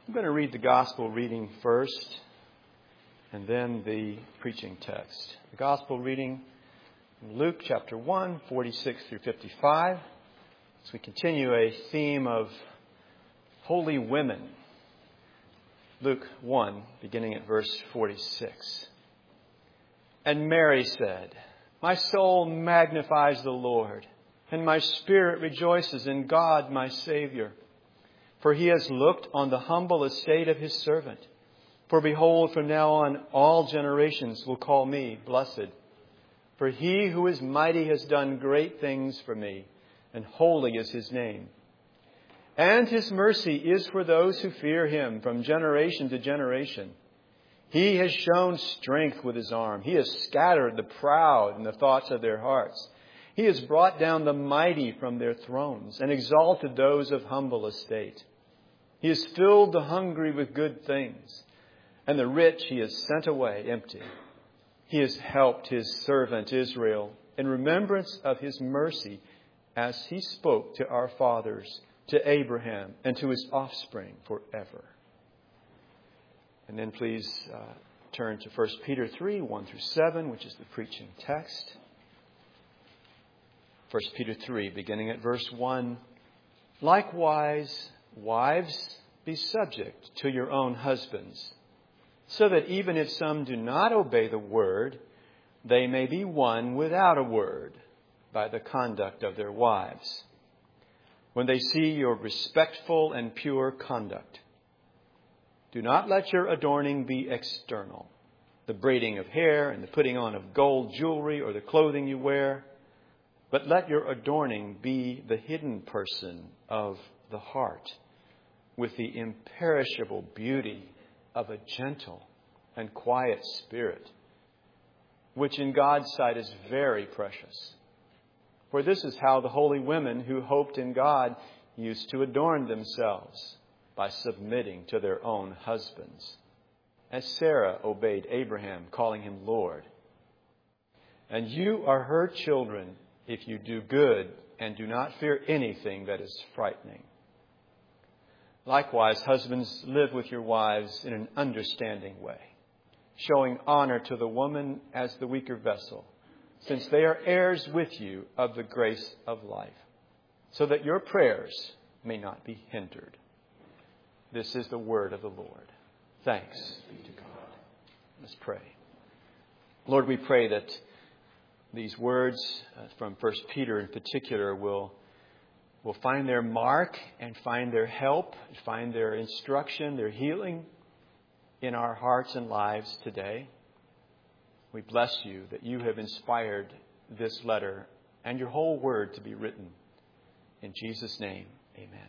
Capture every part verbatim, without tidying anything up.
I'm going to read the gospel reading first and then the preaching text. The gospel reading in Luke chapter one, forty-six through fifty-five. As we continue a theme of holy women. Luke one, beginning at verse forty-six. And Mary said, "My soul magnifies the Lord, and my spirit rejoices in God my Savior. For he has looked on the humble estate of his servant. For behold, from now on all generations will call me blessed. For he who is mighty has done great things for me, and holy is his name. And his mercy is for those who fear him from generation to generation. He has shown strength with his arm. He has scattered the proud in the thoughts of their hearts. He has brought down the mighty from their thrones and exalted those of humble estate. He has filled the hungry with good things, and the rich he has sent away empty. He has helped his servant Israel in remembrance of his mercy, as he spoke to our fathers, to Abraham, and to his offspring forever." And then please uh, turn to First Peter three, one through seven, which is the preaching text. First Peter three, beginning at verse one. "Likewise, wives, be subject to your own husbands, so that even if some do not obey the word, they may be won without a word by the conduct of their wives, when they see your respectful and pure conduct. Do not let your adorning be external, the braiding of hair and the putting on of gold jewelry or the clothing you wear, but let your adorning be the hidden person of the heart, with the imperishable beauty of a gentle and quiet spirit, which in God's sight is very precious. For this is how the holy women who hoped in God used to adorn themselves, by submitting to their own husbands, as Sarah obeyed Abraham, calling him Lord. And you are her children if you do good and do not fear anything that is frightening. Likewise, husbands, live with your wives in an understanding way, showing honor to the woman as the weaker vessel, since they are heirs with you of the grace of life, so that your prayers may not be hindered." This is the word of the Lord. Thanks be to God. Let's pray. Lord, we pray that these words from First Peter in particular will, will find their mark and find their help, find their instruction, their healing in our hearts and lives today. We bless you that you have inspired this letter and your whole word to be written. In Jesus' name, amen.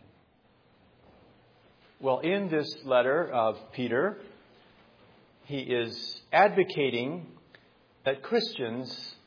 Well, in this letter of Peter, he is advocating that Christians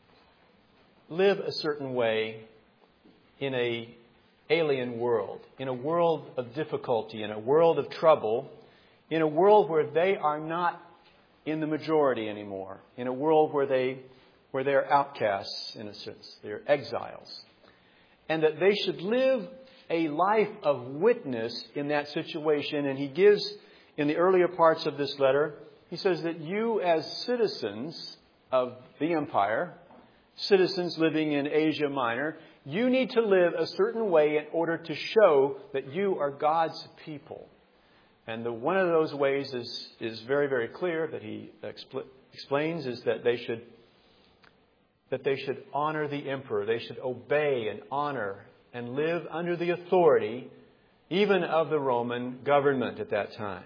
live a certain way in an alien world, in a world of difficulty, in a world of trouble, in a world where they are not in the majority anymore, in a world where they where they're outcasts, in a sense, they're exiles, and that they should live a life of witness in that situation. And he gives, in the earlier parts of this letter, he says that you as citizens of the empire, citizens living in Asia Minor, you need to live a certain way in order to show that you are God's people. And the, one of those ways is, is very, very clear that he expl- explains is that they should that they should honor the emperor. They should obey and honor and live under the authority even of the Roman government at that time.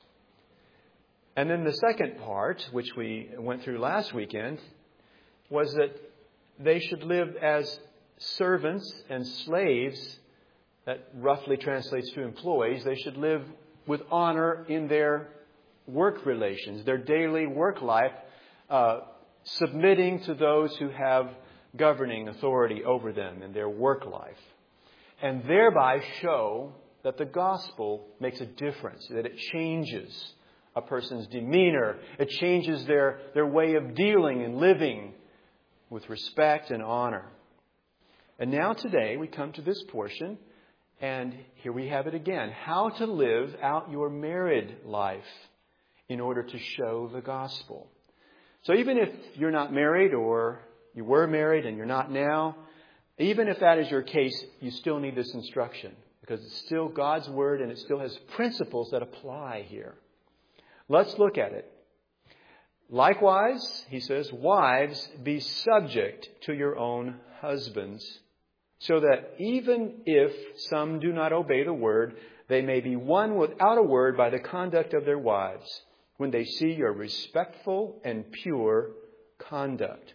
And then the second part, which we went through last weekend, was that they should live as servants and slaves. That roughly translates to employees. They should live with honor in their work relations, their daily work life, uh, submitting to those who have governing authority over them in their work life, and thereby show that the gospel makes a difference, that it changes a person's demeanor. It changes their, their way of dealing and living with respect and honor. And now today we come to this portion, And here we have it again. How to live out your married life in order to show the gospel. So even if you're not married, or you were married and you're not now, even if that is your case, you still need this instruction, because it's still God's Word and it still has principles that apply here. Let's look at it. Likewise, he says, wives, be subject to your own husbands, so that even if some do not obey the word, they may be won without a word by the conduct of their wives, when they see your respectful and pure conduct.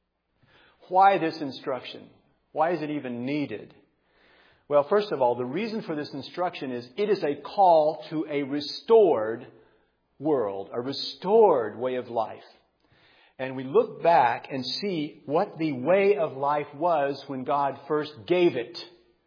Why this instruction? Why is it even needed? Well, first of all, the reason for this instruction is it is a call to a restored world, a restored way of life. And we look back and see what the way of life was when God first gave it.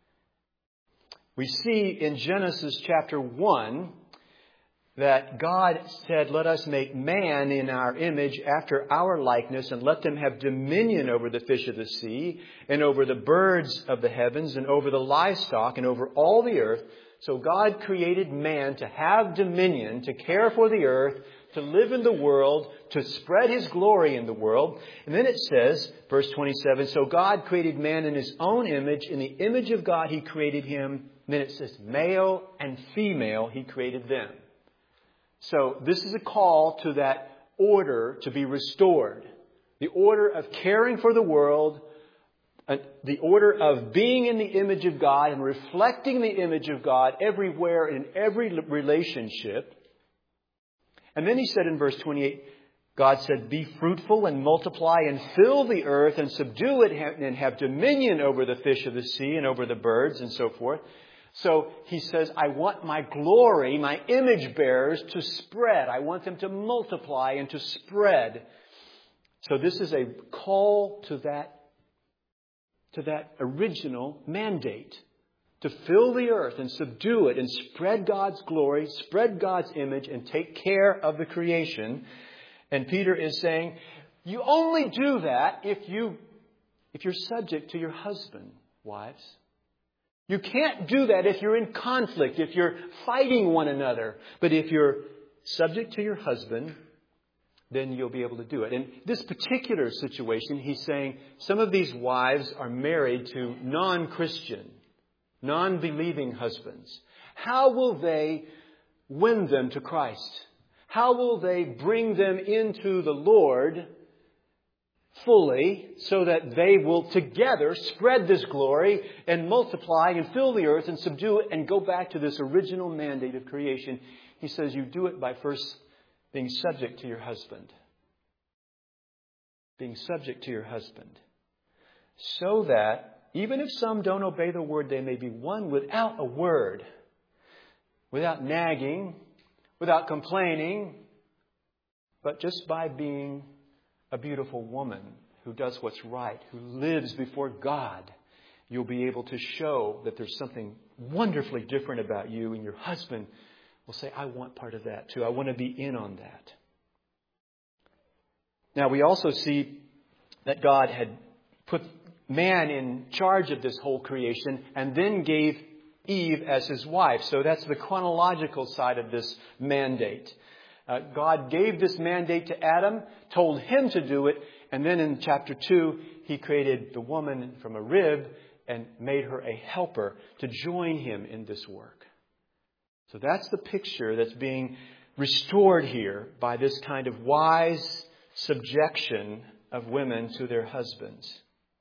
We see in Genesis chapter one that God said, let us make man in our image after our likeness, and let them have dominion over the fish of the sea and over the birds of the heavens and over the livestock and over all the earth. So God created man to have dominion, to care for the earth, to live in the world, to spread His glory in the world. And then it says, verse twenty-seven, so God created man in His own image. In the image of God He created him. And then it says, male and female He created them. So this is a call to that order to be restored. The order of caring for the world, the order of being in the image of God and reflecting the image of God everywhere in every relationship. And then he said in verse twenty-eight, God said, be fruitful and multiply and fill the earth and subdue it and have dominion over the fish of the sea and over the birds and so forth. So he says, I want my glory, my image bearers to spread. I want them to multiply and to spread. So this is a call to that, to that original mandate. To fill the earth and subdue it and spread God's glory, spread God's image, and take care of the creation. And Peter is saying, you only do that if you, if you're subject to your husband, wives. You can't do that if you're in conflict, if you're fighting one another. But if you're subject to your husband, then you'll be able to do it. In this particular situation, he's saying some of these wives are married to non-Christian, non-believing husbands. How will they win them to Christ? How will they bring them into the Lord fully so that they will together spread this glory and multiply and fill the earth and subdue it and go back to this original mandate of creation? He says you do it by first being subject to your husband. Being subject to your husband. So that even if some don't obey the word, they may be won without a word, without nagging, without complaining, but just by being a beautiful woman who does what's right, who lives before God. You'll be able to show that there's something wonderfully different about you, and your husband will say, I want part of that too. I want to be in on that. Now we also see that God had put man in charge of this whole creation and then gave Eve as his wife. So that's the chronological side of this mandate. Uh, God gave this mandate to Adam, told him to do it, and then in chapter two, He created the woman from a rib and made her a helper to join Him in this work. So that's the picture that's being restored here by this kind of wise subjection of women to their husbands.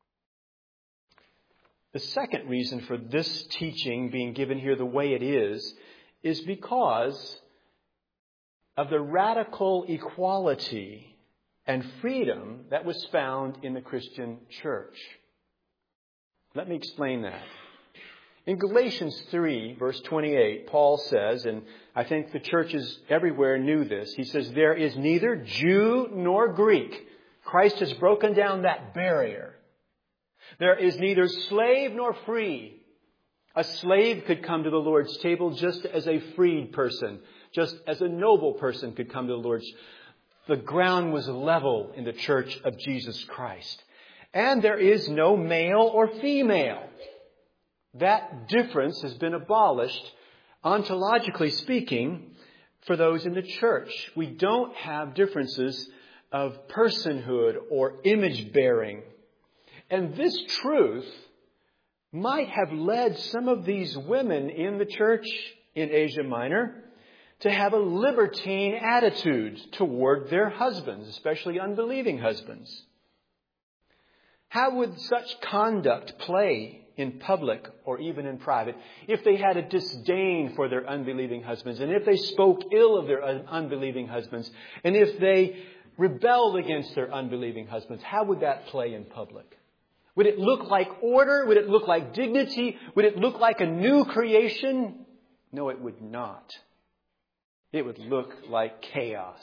The second reason for this teaching being given here the way it is, is because of the radical equality and freedom that was found in the Christian church. Let me explain that. In Galatians three, verse twenty-eight, Paul says, and I think the churches everywhere knew this, he says, there is neither Jew nor Greek. Christ has broken down that barrier. There is neither slave nor free. A slave could come to the Lord's table just as a freed person, just as a noble person could come to the Lord's. The ground was level in the church of Jesus Christ. And there is no male or female. That difference has been abolished, ontologically speaking, for those in the church. We don't have differences of personhood or image bearing. And this truth might have led some of these women in the church in Asia Minor to have a libertine attitude toward their husbands, especially unbelieving husbands. How would such conduct play in public or even in private if they had a disdain for their unbelieving husbands, and if they spoke ill of their unbelieving husbands, and if they rebelled against their unbelieving husbands? How would that play in public? Would it look like order? Would it look like dignity? Would it look like a new creation? No, it would not. It would look like chaos.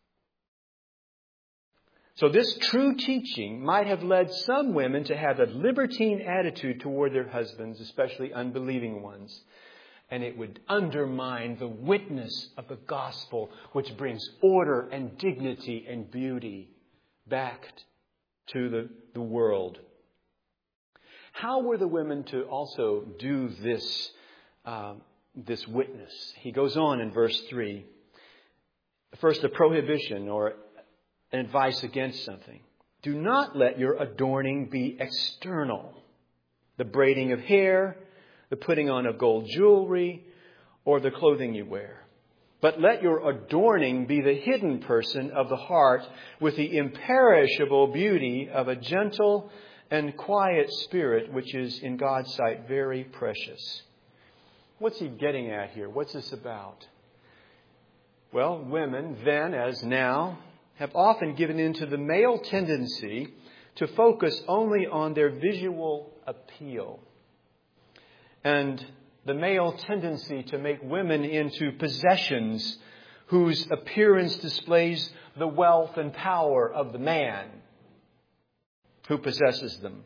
So this true teaching might have led some women to have a libertine attitude toward their husbands, especially unbelieving ones. And it would undermine the witness of the gospel, which brings order and dignity and beauty back to the, the world. How were the women to also do this, uh, this witness? He goes on in verse three. First, a prohibition or an advice against something. Do not let your adorning be external. The braiding of hair, the putting on of gold jewelry, or the clothing you wear. But let your adorning be the hidden person of the heart with the imperishable beauty of a gentle and quiet spirit, which is in God's sight very precious. What's he getting at here? What's this about? Well, women then as now have often given in to the male tendency to focus only on their visual appeal, and the male tendency to make women into possessions whose appearance displays the wealth and power of the man who possesses them.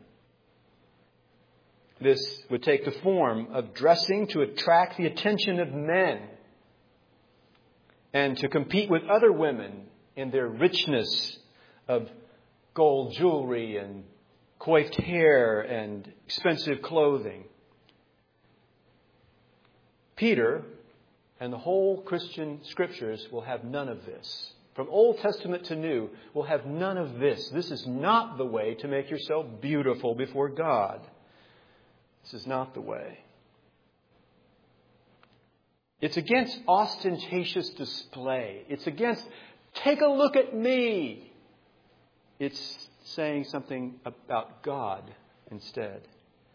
This would take the form of dressing to attract the attention of men and to compete with other women in their richness of gold jewelry and coiffed hair and expensive clothing. Peter and the whole Christian scriptures will have none of this. From Old Testament to New, will have none of this. This is not the way to make yourself beautiful before God. This is not the way. It's against ostentatious display. It's against, take a look at me. It's saying something about God instead.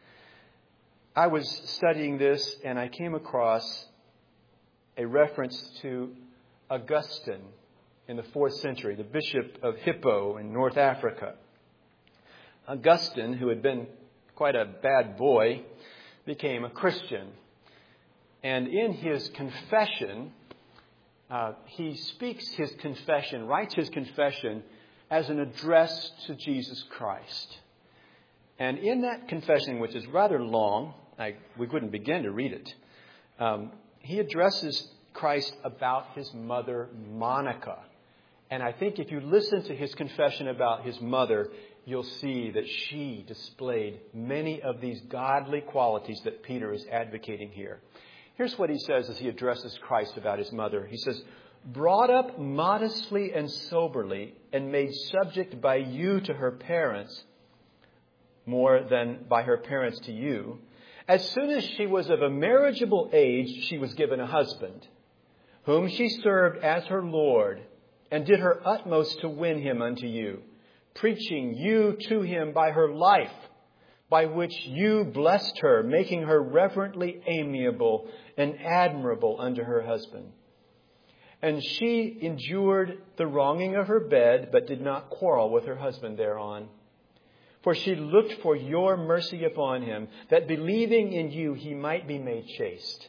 I was studying this and I came across a reference to Augustine in the fourth century, the Bishop of Hippo in North Africa. Augustine, who had been quite a bad boy, became a Christian. And in his confession, uh, he speaks his confession, writes his confession as an address to Jesus Christ. And in that confession, which is rather long, I, we wouldn't begin to read it, um, he addresses Christ about his mother, Monica. And I think if you listen to his confession about his mother, you'll see that she displayed many of these godly qualities that Peter is advocating here. Here's what he says as he addresses Christ about his mother. He says, brought up modestly and soberly and made subject by you to her parents, more than by her parents to you, as soon as she was of a marriageable age, she was given a husband, whom she served as her Lord, and did her utmost to win him unto you, preaching you to him by her life, by which you blessed her, making her reverently amiable and admirable unto her husband. And she endured the wronging of her bed, but did not quarrel with her husband thereon. For she looked for your mercy upon him, that believing in you he might be made chaste.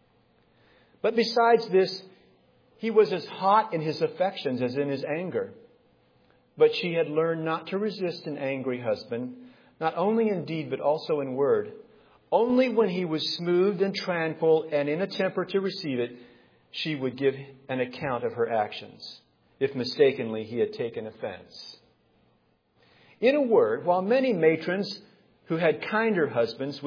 But besides this, he was as hot in his affections as in his anger. But she had learned not to resist an angry husband, not only in deed but also in word. Only when he was smooth and tranquil and in a temper to receive it, she would give an account of her actions, if mistakenly he had taken offense. In a word, while many matrons who had kinder husbands would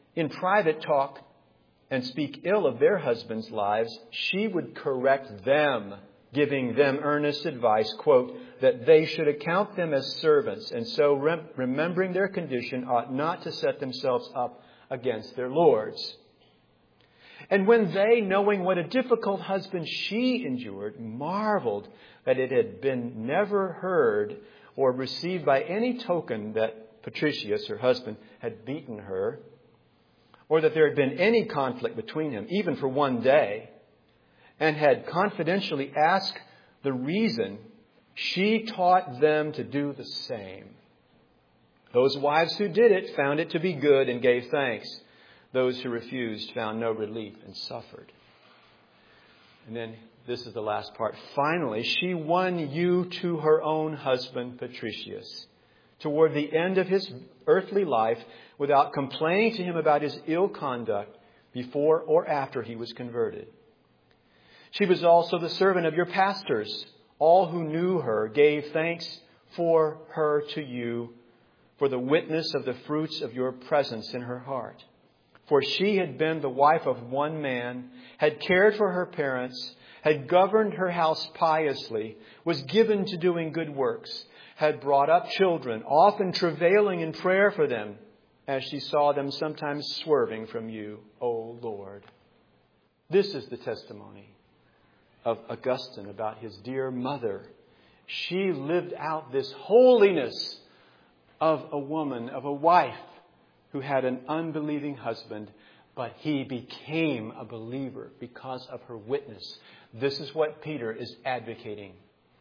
in private talk and speak ill of their husbands' lives, she would correct them, giving them earnest advice, quote, that they should account them as servants, and so rem- remembering their condition ought not to set themselves up against their lords. And when they, knowing what a difficult husband she endured, marveled that it had been never heard or received by any token that Patricius, her husband, had beaten her, or that there had been any conflict between him, even for one day, and had confidentially asked the reason, she taught them to do the same. Those wives who did it found it to be good and gave thanks. Those who refused found no relief and suffered. And then this is the last part. Finally, she won you to her own husband, Patricius, toward the end of his earthly life, without complaining to him about his ill conduct before or after he was converted. She was also the servant of your pastors. All who knew her gave thanks for her to you, for the witness of the fruits of your presence in her heart. For she had been the wife of one man, had cared for her parents, had governed her house piously, was given to doing good works, had brought up children, often travailing in prayer for them, as she saw them sometimes swerving from you, O Lord. This is the testimony of Augustine about his dear mother. She lived out this holiness of a woman, of a wife who had an unbelieving husband, but he became a believer because of her witness. This is what Peter is advocating.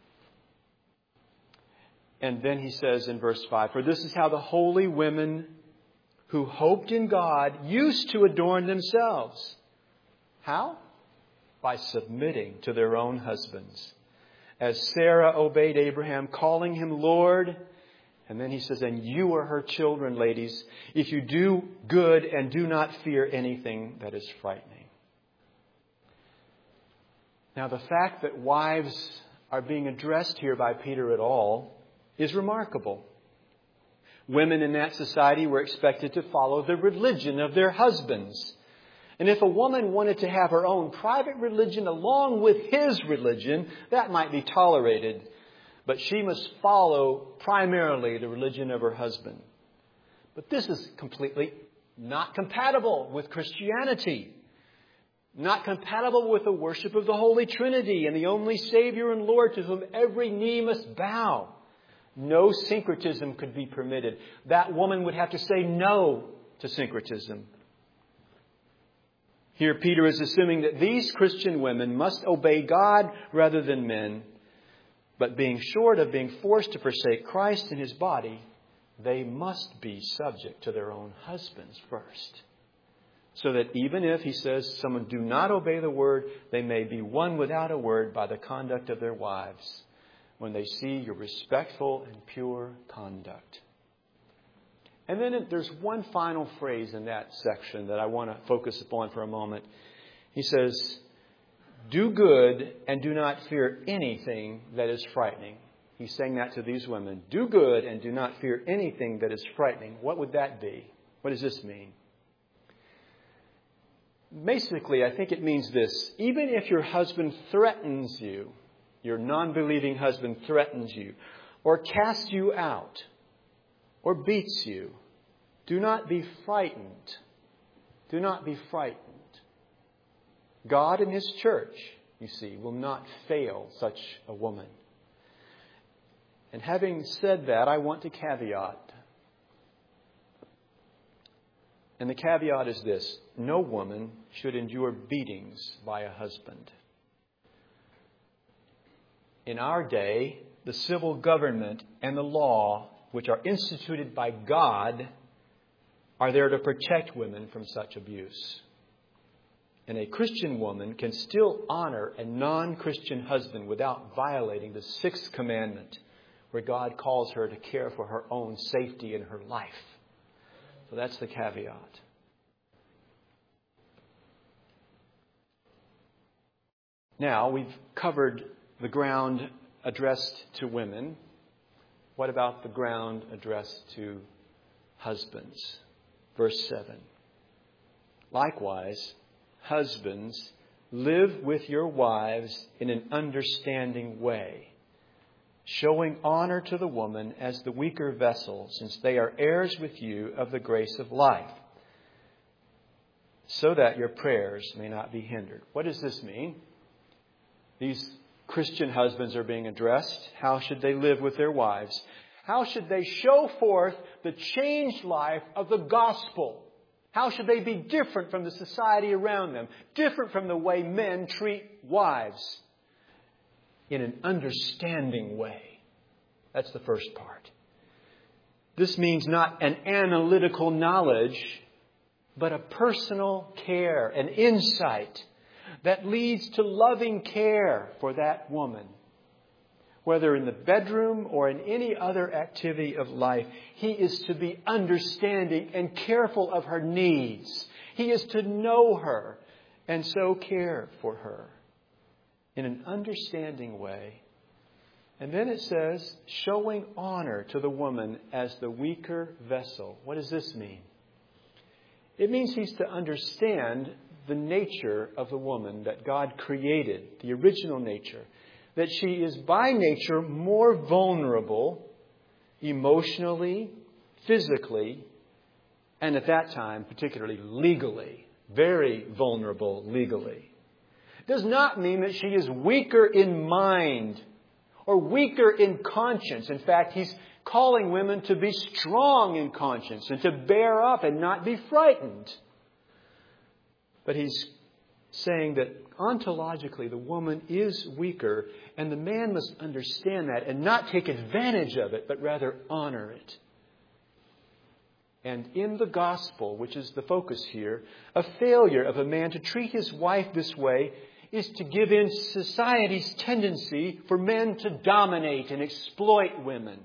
And then he says in verse five, for this is how the holy women who hoped in God used to adorn themselves. How? By submitting to their own husbands. As Sarah obeyed Abraham, calling him Lord. And then he says, and you are her children, ladies, if you do good and do not fear anything that is frightening. Now, the fact that wives are being addressed here by Peter at all is remarkable. Women in that society were expected to follow the religion of their husbands. And if a woman wanted to have her own private religion along with his religion, that might be tolerated. But she must follow primarily the religion of her husband. But this is completely not compatible with Christianity. Not compatible with the worship of the Holy Trinity and the only Savior and Lord to whom every knee must bow. No syncretism could be permitted. That woman would have to say no to syncretism. Here Peter is assuming that these Christian women must obey God rather than men. But being short of being forced to forsake Christ and his body, they must be subject to their own husbands first. So that even if, he says, someone do not obey the word, they may be won without a word by the conduct of their wives, when they see your respectful and pure conduct. And then there's one final phrase in that section that I want to focus upon for a moment. He says, do good and do not fear anything that is frightening. He's saying that to these women. Do good and do not fear anything that is frightening. What would that be? What does this mean? Basically, I think it means this. Even if your husband threatens you, your non-believing husband threatens you, or casts you out, or beats you, do not be frightened. Do not be frightened. God and his church, you see, will not fail such a woman. And having said that, I want to caveat. And the caveat is this. No woman should endure beatings by a husband. In our day, the civil government and the law, which are instituted by God, are there to protect women from such abuse. And a Christian woman can still honor a non-Christian husband without violating the sixth commandment, where God calls her to care for her own safety in her life. So that's the caveat. Now, we've covered the ground addressed to women. What about the ground addressed to husbands? Verse seven. Likewise, husbands, live with your wives in an understanding way, showing honor to the woman as the weaker vessel, since they are heirs with you of the grace of life, so that your prayers may not be hindered. What does this mean? These Christian husbands are being addressed. How should they live with their wives? How should they show forth the changed life of the gospel? How should they be different from the society around them? Different from the way men treat wives? In an understanding way. That's the first part. This means not an analytical knowledge, but a personal care, an insight that leads to loving care for that woman. Whether in the bedroom or in any other activity of life, he is to be understanding and careful of her needs. He is to know her and so care for her in an understanding way. And then it says, showing honor to the woman as the weaker vessel. What does this mean? It means he's to understand the nature of the woman that God created, the original nature. That she is by nature more vulnerable emotionally, physically, and at that time, particularly legally. Very vulnerable legally. It does not mean that she is weaker in mind or weaker in conscience. In fact, he's calling women to be strong in conscience and to bear up and not be frightened. But he's saying that ontologically the woman is weaker, and the man must understand that and not take advantage of it, but rather honor it. And in the gospel, which is the focus here, a failure of a man to treat his wife this way is to give in society's tendency for men to dominate and exploit women.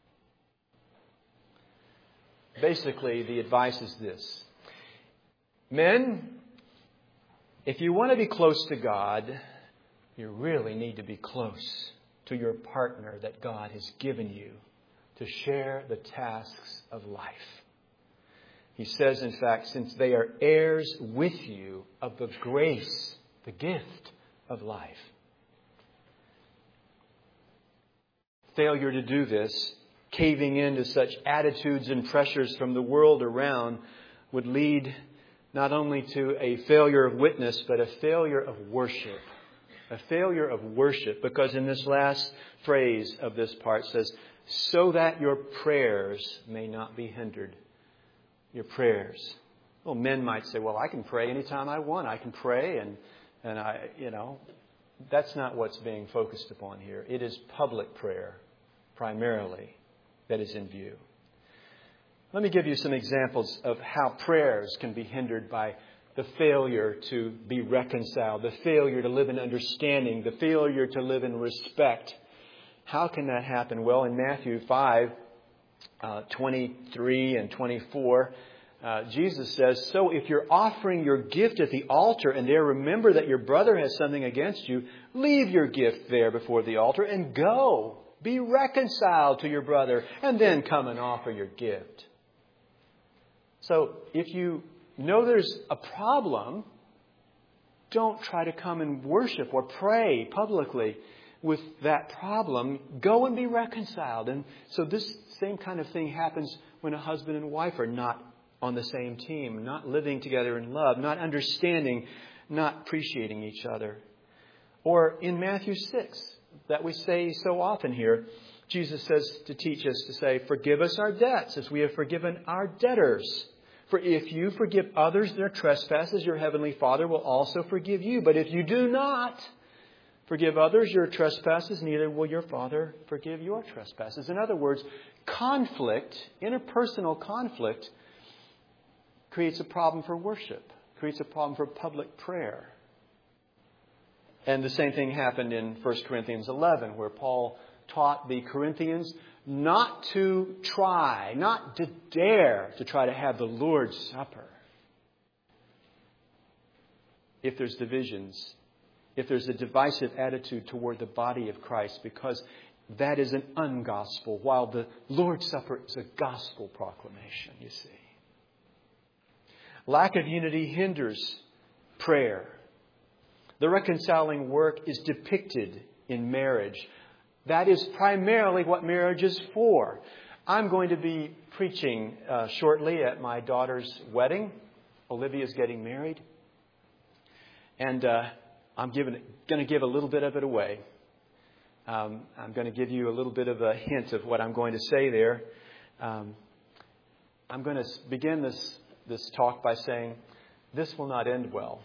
Basically, the advice is this. Men, if you want to be close to God, you really need to be close to your partner that God has given you to share the tasks of life. He says, in fact, since they are heirs with you of the grace, the gift of life. Failure to do this, caving into such attitudes and pressures from the world around, would lead not only to a failure of witness, but a failure of worship. A failure of worship, because in this last phrase of this part says, so that your prayers may not be hindered. Your prayers. Well, men might say, well, I can pray anytime I want. I can pray and, and I, you know, that's not what's being focused upon here. It is public prayer, primarily, that is in view. Let me give you some examples of how prayers can be hindered by the failure to be reconciled, the failure to live in understanding, the failure to live in respect. How can that happen? Well, in Matthew five, uh, twenty-three and twenty-four, uh, Jesus says, so if you're offering your gift at the altar and there remember that your brother has something against you, leave your gift there before the altar and go. Be reconciled to your brother and then come and offer your gift. So if you know there's a problem, don't try to come and worship or pray publicly with that problem. Go and be reconciled. And so this same kind of thing happens when a husband and wife are not on the same team, not living together in love, not understanding, not appreciating each other. Or in Matthew six, that we say so often here, Jesus says to teach us to say, forgive us our debts as we have forgiven our debtors. For if you forgive others their trespasses, your heavenly Father will also forgive you. But if you do not forgive others your trespasses, neither will your Father forgive your trespasses. In other words, conflict, interpersonal conflict, creates a problem for worship, creates a problem for public prayer. And the same thing happened in First Corinthians eleven, where Paul taught the Corinthians not to try, not to dare to try to have the Lord's Supper. If there's divisions, if there's a divisive attitude toward the body of Christ, because that is an ungospel, while the Lord's Supper is a gospel proclamation, you see. Lack of unity hinders prayer. The reconciling work is depicted in marriage. That is primarily what marriage is for. I'm going to be preaching uh, shortly at my daughter's wedding. Olivia's getting married. And uh, I'm giving, going to give a little bit of it away. Um, I'm going to give you a little bit of a hint of what I'm going to say there. Um, I'm going to begin this, this talk by saying, this will not end well.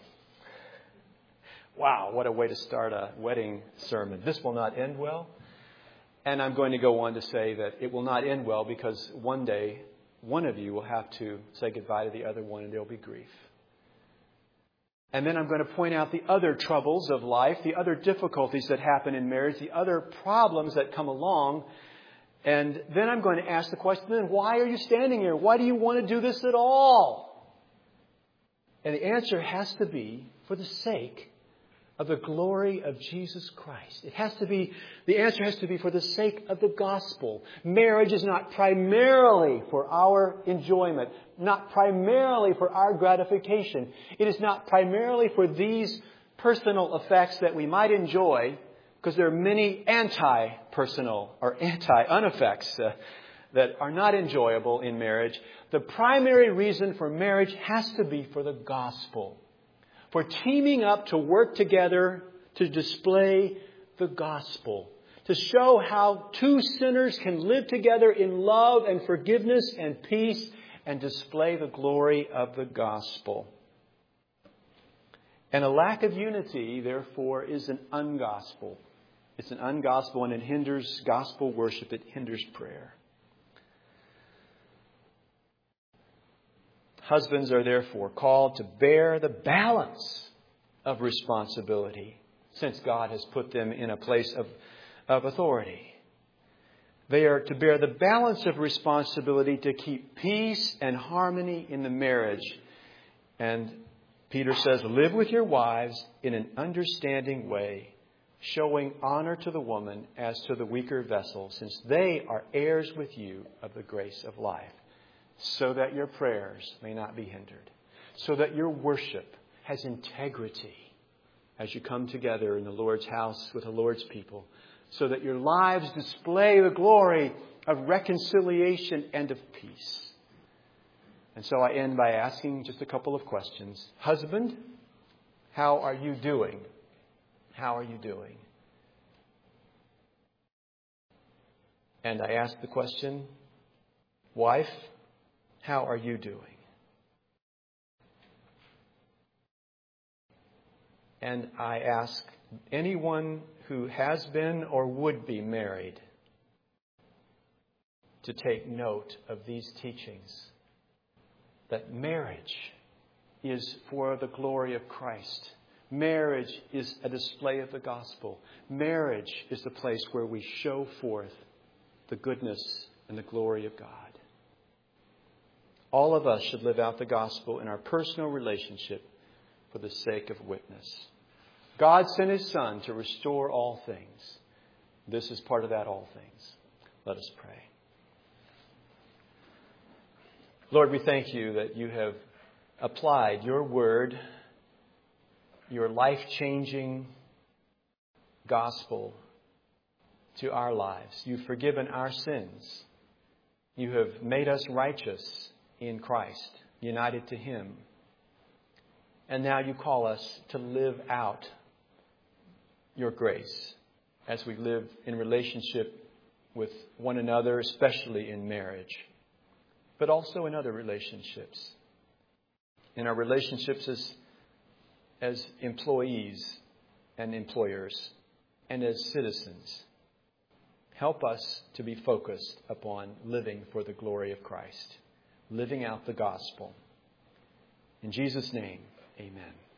Wow, what a way to start a wedding sermon. This will not end well. And I'm going to go on to say that it will not end well because one day one of you will have to say goodbye to the other one and there will be grief. And then I'm going to point out the other troubles of life, the other difficulties that happen in marriage, the other problems that come along. And then I'm going to ask the question, then why are you standing here? Why do you want to do this at all? And the answer has to be for the sake of the glory of Jesus Christ. It has to be, the answer has to be for the sake of the gospel. Marriage is not primarily for our enjoyment, not primarily for our gratification. It is not primarily for these personal effects that we might enjoy, because there are many anti-personal or anti-uneffects uh, that are not enjoyable in marriage. The primary reason for marriage has to be for the gospel. For teaming up to work together to display the gospel. To show how two sinners can live together in love and forgiveness and peace and display the glory of the gospel. And a lack of unity, therefore, is an ungospel. It's an ungospel and it hinders gospel worship. It hinders prayer. Husbands are therefore called to bear the balance of responsibility, since God has put them in a place of, of authority. They are to bear the balance of responsibility to keep peace and harmony in the marriage. And Peter says, live with your wives in an understanding way, showing honor to the woman as to the weaker vessel, since they are heirs with you of the grace of life. So that your prayers may not be hindered. So that your worship has integrity as you come together in the Lord's house with the Lord's people. So that your lives display the glory of reconciliation and of peace. And so I end by asking just a couple of questions. Husband, how are you doing? How are you doing? And I ask the question, wife, how are you doing? And I ask anyone who has been or would be married to take note of these teachings. That marriage is for the glory of Christ. Marriage is a display of the gospel. Marriage is the place where we show forth the goodness and the glory of God. All of us should live out the gospel in our personal relationship for the sake of witness. God sent His Son to restore all things. This is part of that all things. Let us pray. Lord, we thank you that you have applied your word, your life-changing gospel to our lives. You've forgiven our sins. You have made us righteous in Christ, united to Him. And now you call us to live out your grace as we live in relationship with one another, especially in marriage, but also in other relationships. In our relationships as, as employees and employers and as citizens. Help us to be focused upon living for the glory of Christ. Living out the gospel. In Jesus' name, amen.